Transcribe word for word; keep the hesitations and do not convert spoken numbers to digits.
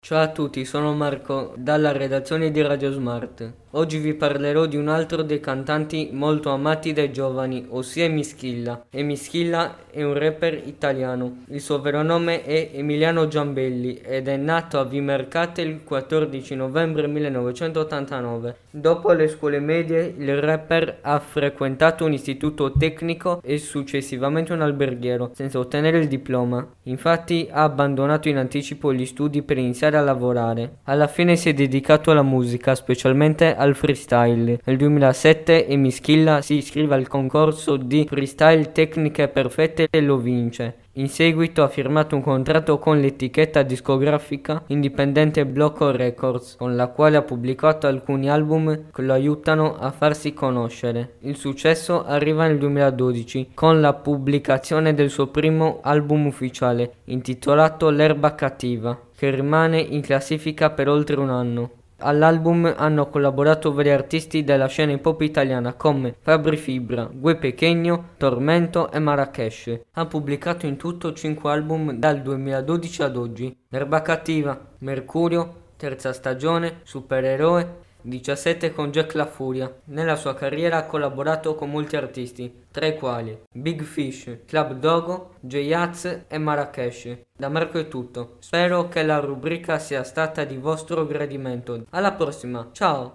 Ciao a tutti, sono Marco dalla redazione di Radio Smart. Oggi vi parlerò di un altro dei cantanti molto amati dai giovani, ossia Emischilla. Emischilla è un rapper italiano. Il suo vero nome è Emiliano Giambelli ed è nato a Vimercate il quattordici novembre millenovecentottantanove. Dopo le scuole medie, il rapper ha frequentato un istituto tecnico e successivamente un alberghiero, senza ottenere il diploma. Infatti ha abbandonato in anticipo gli studi per iniziare a lavorare. Alla fine si è dedicato alla musica, specialmente al freestyle. Nel duemilasette Emischilla si iscrive al concorso di freestyle Tecniche Perfette e lo vince. In seguito ha firmato un contratto con l'etichetta discografica indipendente Blocco Records, con la quale ha pubblicato alcuni album che lo aiutano a farsi conoscere. Il successo arriva nel duemiladodici con la pubblicazione del suo primo album ufficiale, intitolato L'erba cattiva, che rimane in classifica per oltre un anno. All'album hanno collaborato vari artisti della scena hip hop italiana come Fabri Fibra, Gue Pequeno, Tormento e Marrakesh. Ha pubblicato in tutto cinque album dal duemiladodici ad oggi: L'erba cattiva, Mercurio, terza stagione, Supereroe, diciassette con Jack La Furia. Nella sua carriera ha collaborato con molti artisti, tra i quali Big Fish, Club Dogo, J-Az e Marrakesh. Da Marco è tutto. Spero che la rubrica sia stata di vostro gradimento. Alla prossima, ciao!